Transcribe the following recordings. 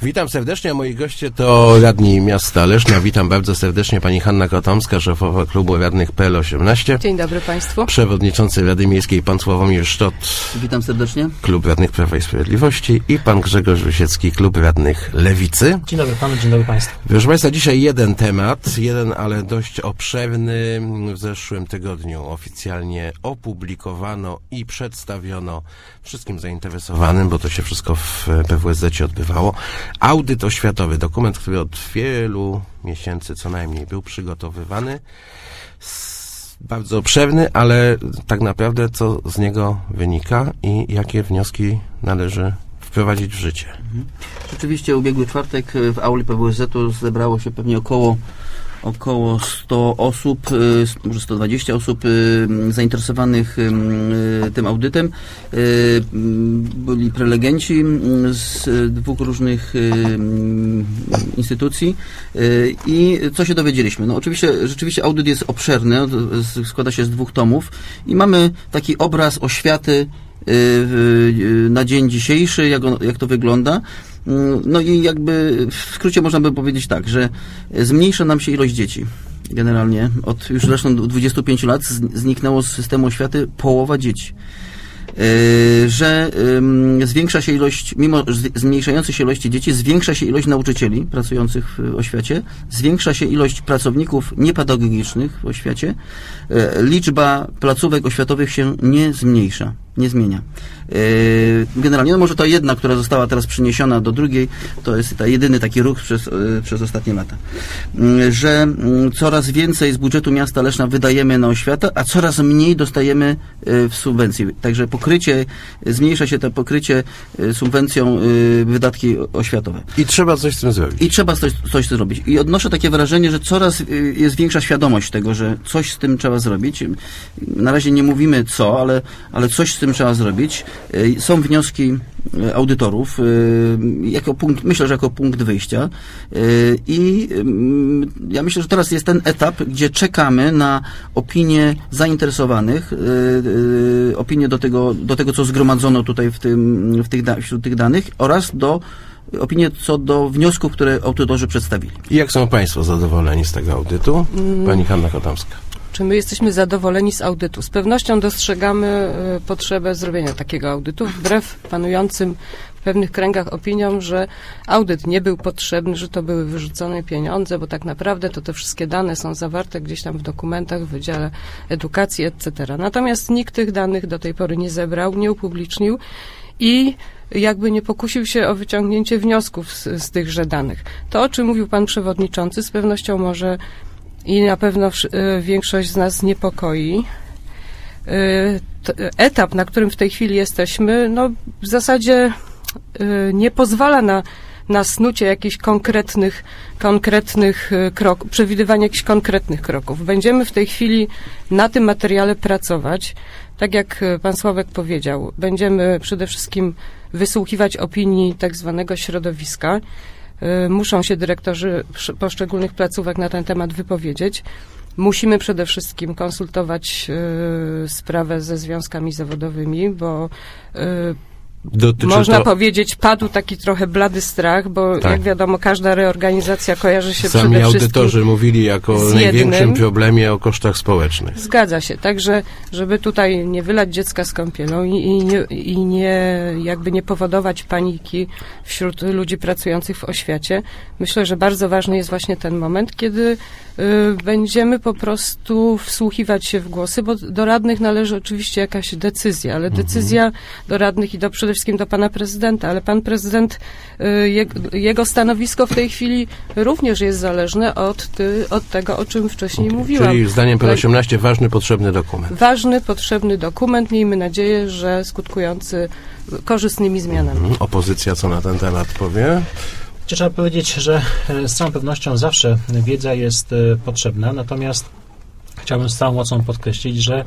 Witam serdecznie, a moi goście to radni miasta Leszna. Witam bardzo serdecznie pani Hanna Kotomska, szefowa klubu radnych PL18. Dzień dobry państwu. Przewodniczący Rady Miejskiej pan Sławomir Sztot. Witam serdecznie. Klub radnych Prawa i Sprawiedliwości i pan Grzegorz Wysiecki, klub radnych Lewicy. Dzień dobry panu, dzień dobry państwu. Proszę państwa, dzisiaj jeden temat, ale dość obszerny. W zeszłym tygodniu oficjalnie opublikowano i przedstawiono wszystkim zainteresowanym, bo to się wszystko w PWSZ odbywało, audyt oświatowy, dokument, który od wielu miesięcy co najmniej był przygotowywany. Bardzo obszerny, ale tak naprawdę co z niego wynika i jakie wnioski należy wprowadzić w życie. Rzeczywiście ubiegły czwartek w auli PWSZ-u zebrało się pewnie około 100 osób, może 120 osób zainteresowanych tym audytem. Byli prelegenci z dwóch różnych instytucji. I co się dowiedzieliśmy? No oczywiście, rzeczywiście audyt jest obszerny, składa się z 2 tomów i mamy taki obraz oświaty na dzień dzisiejszy, jak to wygląda. No i jakby w skrócie można by powiedzieć tak, że zmniejsza nam się ilość dzieci. Generalnie od już zresztą 25 lat zniknęło z systemu oświaty połowa dzieci. Że zwiększa się ilość, mimo zmniejszającej się ilości dzieci, zwiększa się ilość nauczycieli pracujących w oświacie, zwiększa się ilość pracowników niepedagogicznych w oświacie, liczba placówek oświatowych się nie zmniejsza, nie zmienia. Generalnie, no może ta jedna, która została teraz przeniesiona do drugiej, to jest jedyny taki ruch przez ostatnie lata. Że coraz więcej z budżetu miasta Leszna wydajemy na oświatę, a coraz mniej dostajemy w subwencji. Także zmniejsza się to pokrycie subwencją wydatki oświatowe. I trzeba coś z tym zrobić. I trzeba coś zrobić. I odnoszę takie wrażenie, że coraz jest większa świadomość tego, że coś z tym trzeba zrobić. Na razie nie mówimy co, ale coś z tym trzeba zrobić. Są wnioski audytorów, myślę, że jako punkt wyjścia. I ja myślę, że teraz jest ten etap, gdzie czekamy na opinię zainteresowanych, opinię do tego, co zgromadzono tutaj wśród tych danych oraz opinię co do wniosków, które audytorzy przedstawili. I jak są państwo zadowoleni z tego audytu? Pani Hanna Kotomska. Czy my jesteśmy zadowoleni z audytu? Z pewnością dostrzegamy potrzebę zrobienia takiego audytu, wbrew panującym w pewnych kręgach opiniom, że audyt nie był potrzebny, że to były wyrzucone pieniądze, bo tak naprawdę to te wszystkie dane są zawarte gdzieś tam w dokumentach, w Wydziale Edukacji, etc. Natomiast nikt tych danych do tej pory nie zebrał, nie upublicznił i jakby nie pokusił się o wyciągnięcie wniosków z tychże danych. To, o czym mówił pan przewodniczący, z pewnością może i na pewno większość z nas niepokoi. Etap, na którym w tej chwili jesteśmy, no w zasadzie nie pozwala na snucie jakichś konkretnych kroków, przewidywanie jakichś konkretnych kroków. Będziemy w tej chwili na tym materiale pracować. Tak jak pan Sławek powiedział, będziemy przede wszystkim wysłuchiwać opinii tak zwanego środowiska. Muszą się dyrektorzy poszczególnych placówek na ten temat wypowiedzieć. Musimy przede wszystkim konsultować sprawę ze związkami zawodowymi, bo można powiedzieć, padł taki trochę blady strach, bo jak wiadomo, każda reorganizacja kojarzy się przede wszystkim audytorzy mówili o największym problemie o kosztach społecznych. Zgadza się. Także, żeby tutaj nie wylać dziecka z kąpielą i nie powodować paniki wśród ludzi pracujących w oświacie, myślę, że bardzo ważny jest właśnie ten moment, kiedy będziemy po prostu wsłuchiwać się w głosy, bo do radnych należy oczywiście jakaś decyzja, ale decyzja do radnych i przede wszystkim do pana prezydenta, ale pan prezydent, jego stanowisko w tej chwili również jest zależne od tego, o czym wcześniej mówiłam. Czyli zdaniem PL18 ważny, potrzebny dokument. Ważny, potrzebny dokument. Miejmy nadzieję, że skutkujący korzystnymi zmianami. Opozycja co na ten temat powie? Trzeba powiedzieć, że z całą pewnością zawsze wiedza jest potrzebna, natomiast chciałbym z całą mocą podkreślić, że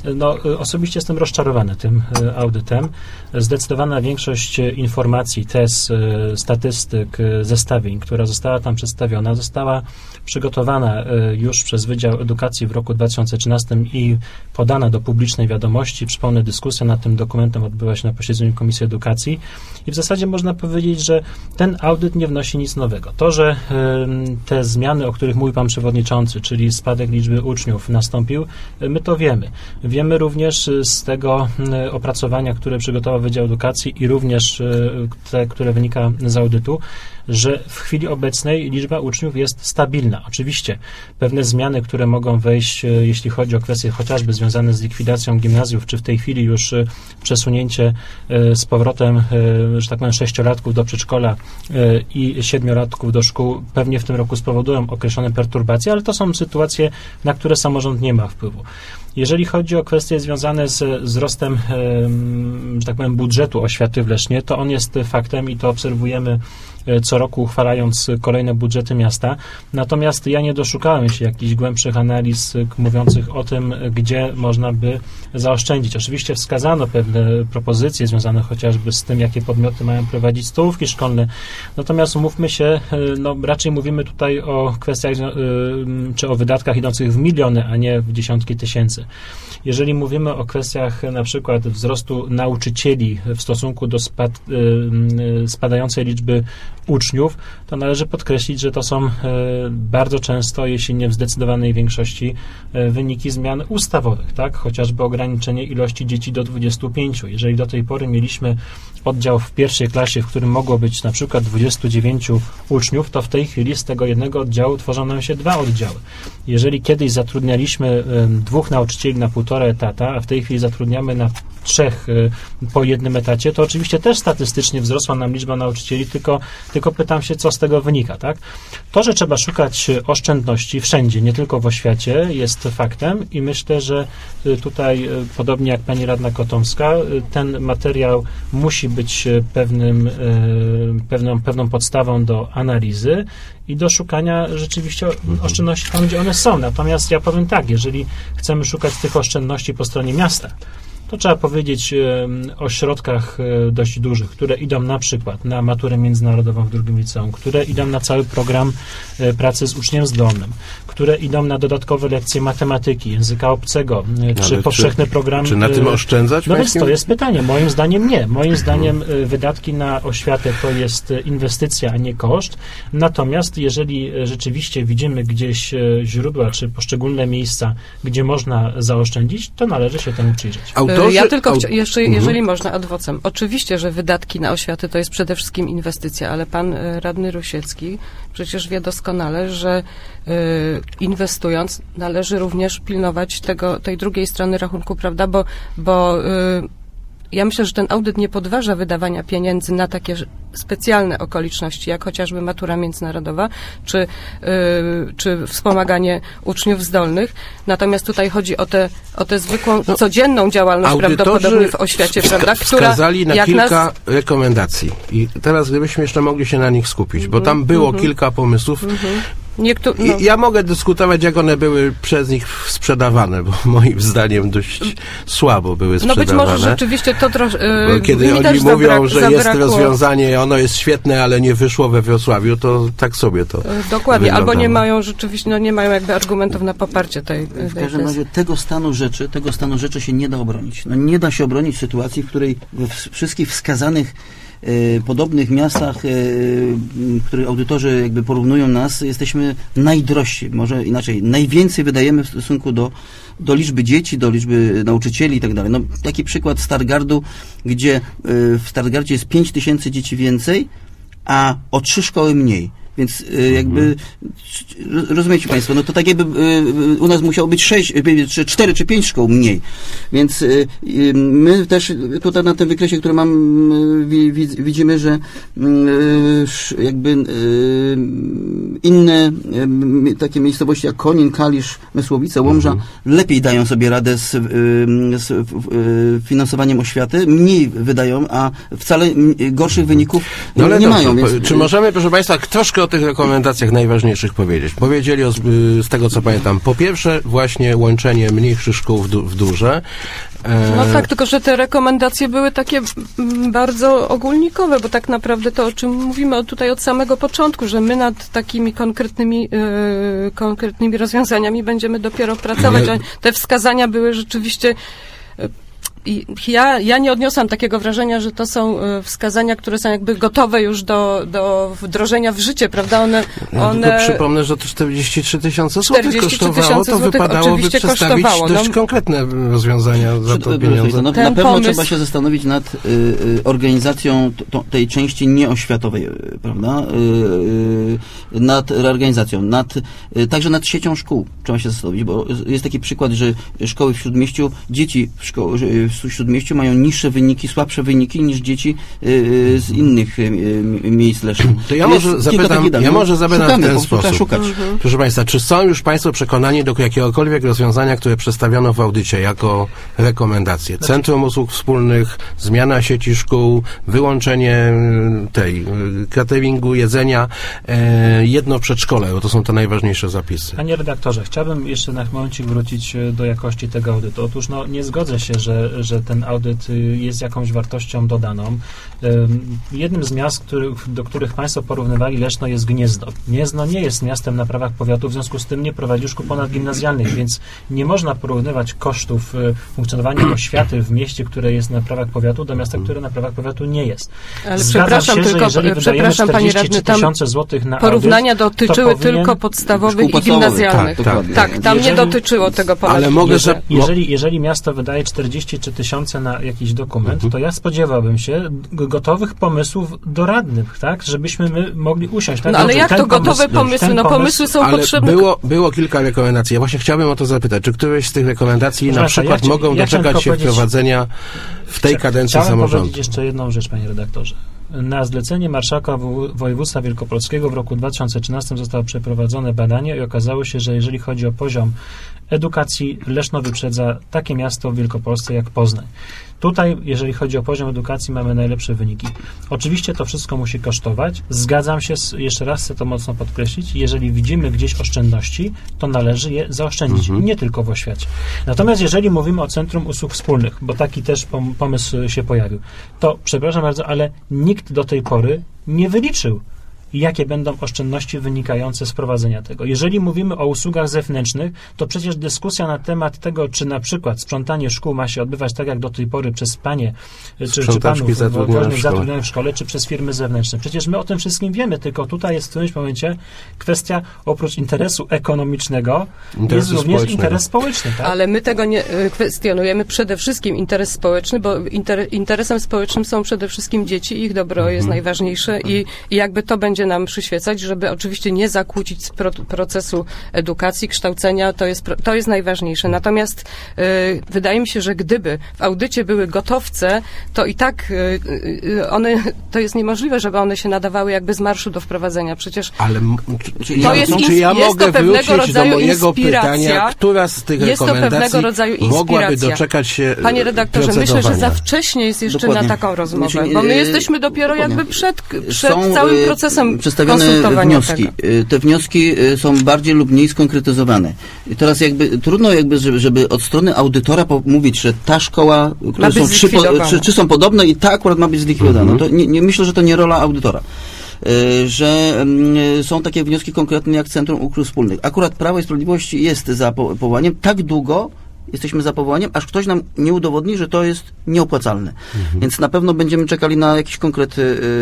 Osobiście jestem rozczarowany tym audytem. Zdecydowana większość informacji, tez, statystyk, zestawień, która została tam przedstawiona, została przygotowana już przez Wydział Edukacji w roku 2013 i podana do publicznej wiadomości. Przypomnę, dyskusja nad tym dokumentem odbyła się na posiedzeniu Komisji Edukacji i w zasadzie można powiedzieć, że ten audyt nie wnosi nic nowego. To, że te zmiany, o których mówił pan przewodniczący, czyli spadek liczby uczniów nastąpił, my to wiemy. Wiemy również z tego opracowania, które przygotował Wydział Edukacji i również te, które wynika z audytu, że w chwili obecnej liczba uczniów jest stabilna. Oczywiście pewne zmiany, które mogą wejść, jeśli chodzi o kwestie chociażby związane z likwidacją gimnazjów, czy w tej chwili już przesunięcie z powrotem, że tak powiem, 6-latków do przedszkola i 7-latków do szkół, pewnie w tym roku spowodują określone perturbacje, ale to są sytuacje, na które samorząd nie ma wpływu. Jeżeli chodzi o kwestie związane z wzrostem, że tak powiem, budżetu oświaty w Lesznie, to on jest faktem i to obserwujemy co roku, uchwalając kolejne budżety miasta. Natomiast ja nie doszukałem się jakichś głębszych analiz mówiących o tym, gdzie można by zaoszczędzić. Oczywiście wskazano pewne propozycje związane chociażby z tym, jakie podmioty mają prowadzić stołówki szkolne. Natomiast umówmy się, raczej mówimy tutaj o kwestiach czy o wydatkach idących w miliony, a nie w dziesiątki tysięcy. Jeżeli mówimy o kwestiach na przykład wzrostu nauczycieli w stosunku do spadającej liczby uczniów, to należy podkreślić, że to są bardzo często, jeśli nie w zdecydowanej większości, wyniki zmian ustawowych, tak? Chociażby ograniczenie ilości dzieci do 25. Jeżeli do tej pory mieliśmy oddział w pierwszej klasie, w którym mogło być na przykład 29 uczniów, to w tej chwili z tego jednego oddziału tworzą nam się 2 oddziały. Jeżeli kiedyś zatrudnialiśmy 2 nauczycieli na 1,5 etata, a w tej chwili zatrudniamy na 3 po jednym etacie, to oczywiście też statystycznie wzrosła nam liczba nauczycieli, tylko pytam się, co z tego wynika, tak? To, że trzeba szukać oszczędności wszędzie, nie tylko w oświacie, jest faktem i myślę, że tutaj, podobnie jak pani radna Kotomska, ten materiał musi być pewną podstawą do analizy i do szukania rzeczywiście oszczędności tam, gdzie one są. Natomiast ja powiem tak, jeżeli chcemy szukać tych oszczędności po stronie miasta, to trzeba powiedzieć o środkach dość dużych, które idą na przykład na maturę międzynarodową w drugim liceum, które idą na cały program pracy z uczniem zdolnym, które idą na dodatkowe lekcje matematyki, języka obcego, czy powszechny program... Czy na tym oszczędzać? No więc to jest pytanie. Moim zdaniem nie. Moim zdaniem wydatki na oświatę to jest inwestycja, a nie koszt. Natomiast jeżeli rzeczywiście widzimy gdzieś źródła, czy poszczególne miejsca, gdzie można zaoszczędzić, to należy się temu przyjrzeć. Ja tylko jeszcze, jeżeli można, ad vocem. Oczywiście, że wydatki na oświatę to jest przede wszystkim inwestycja, ale pan radny Rusiecki przecież wie doskonale, że inwestując należy również pilnować tej drugiej strony rachunku, prawda, bo ja myślę, że ten audyt nie podważa wydawania pieniędzy na takie specjalne okoliczności, jak chociażby matura międzynarodowa, czy wspomaganie uczniów zdolnych. Natomiast tutaj chodzi o tę zwykłą, codzienną działalność prawdopodobnie w oświacie, prawda? Wskazali na kilka rekomendacji. I teraz gdybyśmy jeszcze mogli się na nich skupić, bo tam było kilka pomysłów. Ja mogę dyskutować, jak one były przez nich sprzedawane, bo moim zdaniem dość słabo były sprzedawane. No być może rzeczywiście to troszkę... Kiedy oni mówią, że jest rozwiązanie, ono jest świetne, ale nie wyszło we Wrocławiu, to tak sobie to dokładnie, wyglądało. albo nie mają rzeczywiście, nie mają jakby argumentów na poparcie tej W każdym razie tego stanu rzeczy się nie da obronić. No nie da się obronić sytuacji, w której we wszystkich wskazanych podobnych miastach, które audytorzy jakby porównują nas, jesteśmy najdrożsi, może inaczej, najwięcej wydajemy w stosunku do liczby dzieci, do liczby nauczycieli i tak dalej. No, taki przykład Stargardu, gdzie w Stargardzie jest 5000 dzieci więcej, a o 3 szkoły mniej. Więc jakby, rozumiecie Państwo, no to tak jakby u nas musiało być 6, czy 4 czy 5 szkół mniej. Więc my też tutaj na tym wykresie, który mam, widzimy, że jakby inne takie miejscowości jak Konin, Kalisz, Mysłowice, Łomża lepiej dają sobie radę z finansowaniem oświaty, mniej wydają, a wcale gorszych wyników nie mają. Więc, czy możemy, proszę Państwa, troszkę o tych rekomendacjach najważniejszych powiedzieć? Powiedzieli z tego, co pamiętam, po pierwsze właśnie łączenie mniejszych szkół w duże. No tak, tylko że te rekomendacje były takie bardzo ogólnikowe, bo tak naprawdę to, o czym mówimy tutaj od samego początku, że my nad takimi konkretnymi rozwiązaniami będziemy dopiero pracować. Te wskazania były rzeczywiście... I ja nie odniosłam takiego wrażenia, że to są wskazania, które są jakby gotowe już do wdrożenia w życie, prawda? One tylko przypomnę, że to 43 tysiące złotych kosztowało, to wypadałoby przedstawić dość konkretne rozwiązania za to pieniądze. Na pewno trzeba się zastanowić nad organizacją tej części nieoświatowej, prawda? Nad reorganizacją, także nad siecią szkół trzeba się zastanowić, bo jest taki przykład, że szkoły w Śródmieściu, dzieci w Śródmieściu mają niższe wyniki, słabsze wyniki niż dzieci z innych miejsc lesznych. To ja może zapytam w ten sposób. Proszę Państwa, czy są już Państwo przekonani do jakiegokolwiek rozwiązania, które przedstawiono w audycie jako rekomendacje? Centrum Usług Wspólnych, zmiana sieci szkół, wyłączenie cateringu, jedzenia, jedno przedszkole, bo to są te najważniejsze zapisy. Panie redaktorze, chciałbym jeszcze na momencik wrócić do jakości tego audytu. Otóż nie zgodzę się, że ten audyt jest jakąś wartością dodaną. Jednym z miast, do których Państwo porównywali Leszno, jest Gniezno. Gniezno nie jest miastem na prawach powiatu, w związku z tym nie prowadzi szkół ponadgimnazjalnych, więc nie można porównywać kosztów funkcjonowania oświaty w mieście, które jest na prawach powiatu, do miasta, które na prawach powiatu nie jest. Ale przepraszam, panie radny, tam złotych na porównania dotyczyły tylko podstawowych i gimnazjalnych. Tak, tam nie dotyczyło tego ponadgimnazjalnego. Jeżeli miasto wydaje 43 tysiące na jakiś dokument, to ja spodziewałbym się gotowych pomysłów doradnych, tak? Żebyśmy my mogli usiąść. Tak? No ale jak to gotowe pomysły? No pomysły są potrzebne. Było kilka rekomendacji. Ja właśnie chciałbym o to zapytać. Czy któreś z tych rekomendacji na przykład mogą doczekać się wprowadzenia w tej kadencji samorządu? Chciałem powiedzieć jeszcze jedną rzecz, panie redaktorze. Na zlecenie marszałka województwa wielkopolskiego w roku 2013 zostało przeprowadzone badanie i okazało się, że jeżeli chodzi o poziom edukacji, Leszno wyprzedza takie miasto w Wielkopolsce jak Poznań. Tutaj, jeżeli chodzi o poziom edukacji, mamy najlepsze wyniki. Oczywiście to wszystko musi kosztować. Zgadzam się, jeszcze raz chcę to mocno podkreślić, jeżeli widzimy gdzieś oszczędności, to należy je zaoszczędzić, nie tylko w oświacie. Natomiast jeżeli mówimy o Centrum Usług Wspólnych, bo taki też pomysł się pojawił, to przepraszam bardzo, ale nikt do tej pory nie wyliczył, jakie będą oszczędności wynikające z prowadzenia tego. Jeżeli mówimy o usługach zewnętrznych, to przecież dyskusja na temat tego, czy na przykład sprzątanie szkół ma się odbywać tak, jak do tej pory przez panie czy panów zatrudnionych w szkole, czy przez firmy zewnętrzne. Przecież my o tym wszystkim wiemy, tylko tutaj jest w którymś momencie kwestia, oprócz interesu ekonomicznego, jest również interes społeczny. Tak? Ale my tego nie kwestionujemy. Przede wszystkim interes społeczny, bo interesem społecznym są przede wszystkim dzieci i ich dobro jest najważniejsze i jakby to będzie nam przyświecać, żeby oczywiście nie zakłócić procesu edukacji, kształcenia, to jest najważniejsze. Natomiast wydaje mi się, że gdyby w audycie były gotowce, to i tak to jest niemożliwe, żeby one się nadawały jakby z marszu do wprowadzenia. Przecież czy ja mogę wrócić do mojego pytania, która z tych rekomendacji mogłaby doczekać się Panie redaktorze, myślę, że za wcześnie jest jeszcze na taką rozmowę, bo my jesteśmy dopiero jakby przed całym procesem przedstawione wnioski. Te wnioski są bardziej lub mniej skonkretyzowane. I teraz trudno żeby od strony audytora mówić, że ta szkoła, które są trzy są podobne i ta akurat ma być zlikwidowana. To nie myślę, że to nie rola audytora. Że są takie wnioski konkretne jak Centrum Usług Wspólnych. Akurat Prawo i Sprawiedliwość jest za powołaniem. Tak długo jesteśmy za powołaniem, aż ktoś nam nie udowodni, że to jest nieopłacalne. Więc na pewno będziemy czekali na jakiś konkret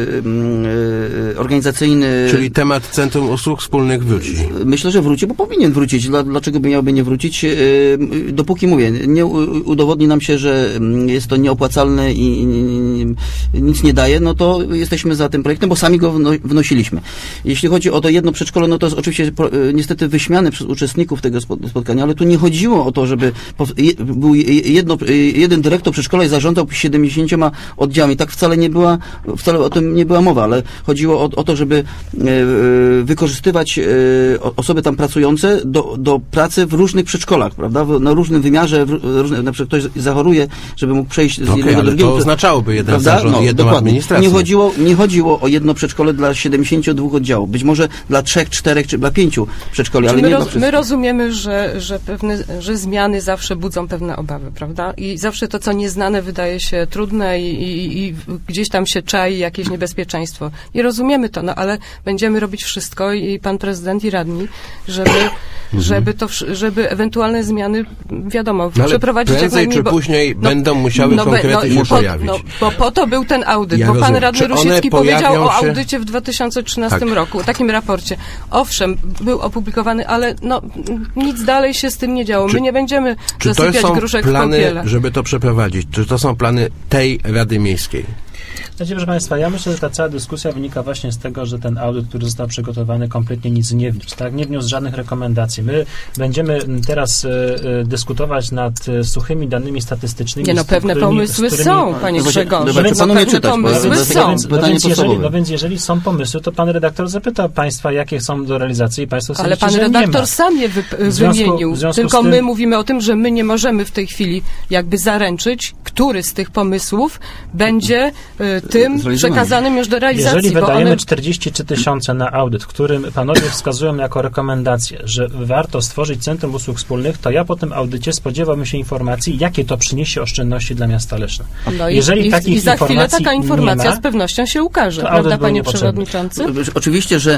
organizacyjny... Czyli temat Centrum Usług Wspólnych wróci. Myślę, że wróci, bo powinien wrócić. Dlaczego by miałby nie wrócić? Dopóki nie udowodni nam się, że jest to nieopłacalne i nic nie daje, no to jesteśmy za tym projektem, bo sami go wnosiliśmy. Jeśli chodzi o to jedno przedszkole, no to jest oczywiście niestety wyśmiane przez uczestników tego spotkania, ale tu nie chodziło o to, żeby był jeden dyrektor przedszkola i zarządzał 70 oddziałami. Tak wcale o tym nie była mowa, ale chodziło o to, żeby wykorzystywać osoby tam pracujące do pracy w różnych przedszkolach, prawda? Na różnym wymiarze, na przykład ktoś zachoruje, żeby mógł przejść z jednego do ale drugiego. to oznaczałoby jeden prawda? zarząd, jedną dokładnie. administrację. Nie chodziło o jedno przedszkole dla 72 oddziałów. Być może dla 3, 4 czy dla 5 przedszkoli, ale nie dla wszystkich. My rozumiemy, że zmiany zawsze budzą pewne obawy, prawda? I zawsze to, co nieznane, wydaje się trudne i gdzieś tam się czai jakieś niebezpieczeństwo. I rozumiemy to, ale będziemy robić wszystko i pan prezydent i radni, żeby ewentualne zmiany, wiadomo, przeprowadzić jak najmniej. Prędzej czy później będą musiały konkrety się pojawić. Bo po to był ten audyt, Ja bo pan rozumiem. radny Czy one Rusiecki powiedział pojawią o się- audycie w 2013 roku, o takim raporcie. Owszem, był opublikowany, ale nic dalej się z tym nie działo. My nie będziemy Czy to zasypiać są gruszek w plany, kąpiele. żeby to przeprowadzić? Czy to są plany tej Rady Miejskiej? Znaczy, proszę Państwa, ja myślę, że ta cała dyskusja wynika właśnie z tego, że ten audyt, który został przygotowany, kompletnie nic nie wniósł, tak? Nie wniósł żadnych rekomendacji. My będziemy teraz dyskutować nad suchymi danymi statystycznymi. Pewne pomysły są, panie Grzegorzu. Proponuję Pomysły są. Więc jeżeli są pomysły, to pan redaktor zapyta Państwa, jakie są do realizacji i Państwo Ale pan redaktor sam je wymienił. Tylko my mówimy o tym, że my nie możemy w tej chwili jakby zaręczyć, który z tych pomysłów będzie tym przekazanym już do realizacji. Jeżeli wydajemy 43 000 na audyt, w którym panowie wskazują jako rekomendację, że warto stworzyć Centrum Usług Wspólnych, to ja po tym audycie spodziewałbym się informacji, jakie to przyniesie oszczędności dla miasta Leszna. Jeżeli i za chwilę taka informacja z pewnością się ukaże, prawda, panie przewodniczący? Oczywiście, że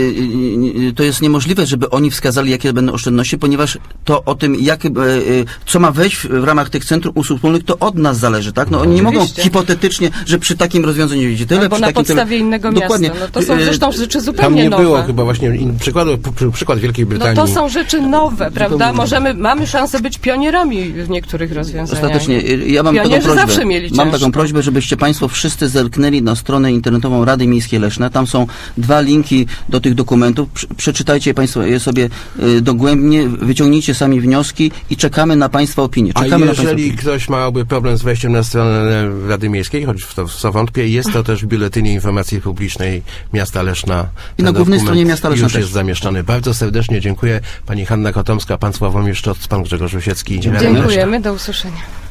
to jest niemożliwe, żeby oni wskazali, jakie będą oszczędności, ponieważ to o tym, co ma wejść w ramach tych Centrum Usług Wspólnych, to od nas zależy, tak? Oni nie mogą hipotetycznie, że przy takim rozwiązaniu będzie tyle, albo na podstawie innego Dokładnie. miasta. To są zresztą rzeczy zupełnie Tam nie nowe. było chyba właśnie przykład Wielkiej Brytanii. To są rzeczy nowe, prawda? Mamy szansę być pionierami w niektórych rozwiązaniach. Ostatecznie, ja mam taką Pionierzy prośbę. zawsze mieli Mam ciężko. taką prośbę, żebyście Państwo wszyscy zerknęli na stronę internetową Rady Miejskiej Leszna. Tam są 2 linki do tych dokumentów. Przeczytajcie Państwo je sobie dogłębnie, wyciągnijcie sami wnioski i czekamy na Państwa opinię. A jeżeli ktoś miałby problem z wejściem na stronę Rady Miejskiej, choć w to wątpię, jest to też w Biuletynie Informacji Publicznej Miasta Leszna. I na głównej stronie Miasta Leszna już też. jest zamieszczony. Bardzo serdecznie dziękuję. Pani Hanna Kotomska, pan Sławomir Szczoc, pan Grzegorz Rusiecki. Dziękujemy, do usłyszenia.